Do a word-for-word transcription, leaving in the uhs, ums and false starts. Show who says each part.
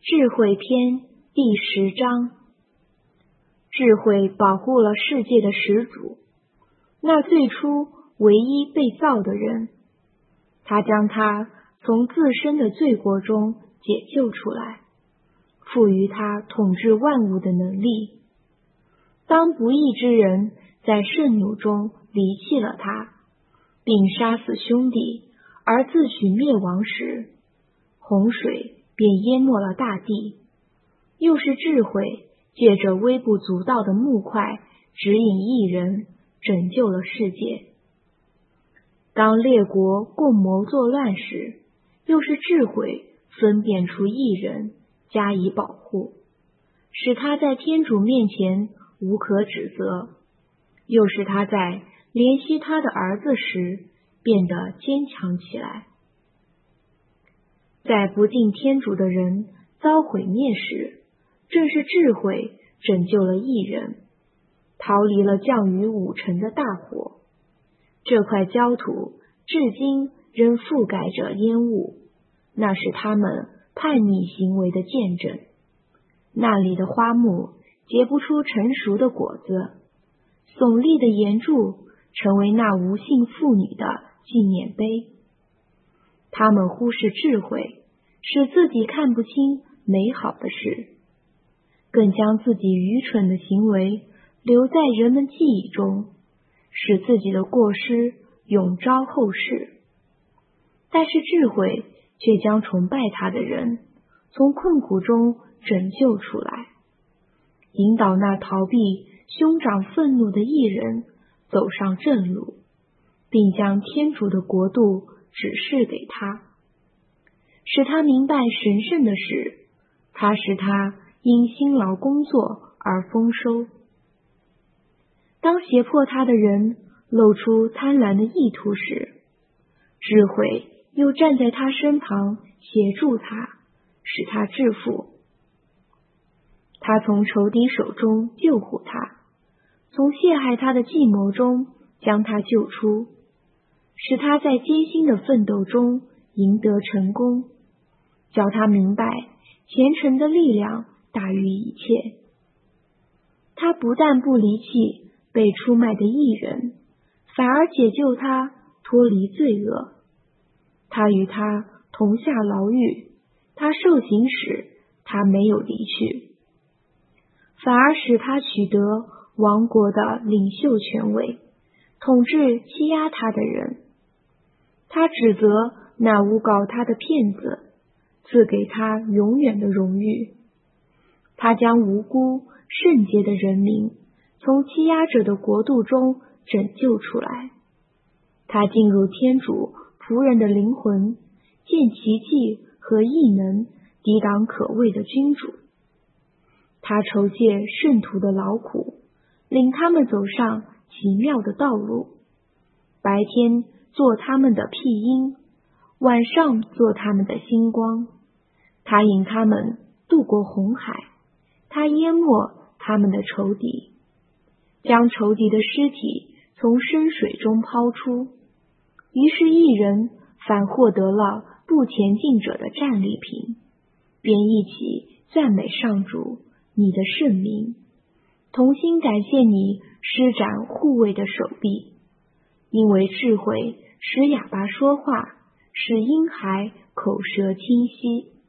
Speaker 1: 智慧篇第十章。智慧保护了世界的始祖，那最初唯一被造的人，他将他从自身的罪过中解救出来，赋予他统治万物的能力。当不义之人在盛怒中离弃了他，并杀死兄弟而自取灭亡时，洪水便淹没了大地。又是智慧借着微不足道的木块指引义人，拯救了世界。当列国共谋作乱时，又是智慧分辨出义人，加以保护，使他在天主面前无可指责。又是他在怜惜他的儿子时变得坚强起来。在不敬天主的人遭毁灭时，正是智慧拯救了义人，逃离了降于五城的大火。这块焦土至今仍覆盖着烟雾，那是他们叛逆行为的见证。那里的花木结不出成熟的果子，耸立的岩柱成为那无姓妇女的纪念碑。他们忽视智慧，使自己看不清美好的事，更将自己愚蠢的行为留在人们记忆中，使自己的过失永昭后世。但是智慧却将崇拜他的人从困苦中拯救出来，引导那逃避兄长愤怒的义人走上正路，并将天主的国度指示给他，使他明白神圣的事。他使他因辛劳工作而丰收。当胁迫他的人露出贪婪的意图时，智慧又站在他身旁协助他，使他致富。他从仇敌手中救护他，从陷害他的计谋中将他救出，使他在艰辛的奋斗中赢得成功，叫他明白虔诚的力量大于一切。他不但不离弃被出卖的义人，反而解救他脱离罪恶。他与他同下牢狱，他受刑时他没有离去，反而使他取得王国的领袖权位，统治欺压他的人。他指责那诬告他的骗子，赐给他永远的荣誉。他将无辜圣洁的人民从欺压者的国度中拯救出来。他进入天主仆人的灵魂，见奇迹和异能抵挡可畏的君主。他酬谢圣徒的劳苦，领他们走上奇妙的道路，白天做他们的庇荫，晚上做他们的星光。他引他们渡过红海，他淹没他们的仇敌，将仇敌的尸体从深水中抛出。于是义人反获得了不前进者的战利品，便一起赞美上主你的圣名，同心感谢你施展护卫的手臂。因为智慧使哑巴说话，使婴孩口舌清晰。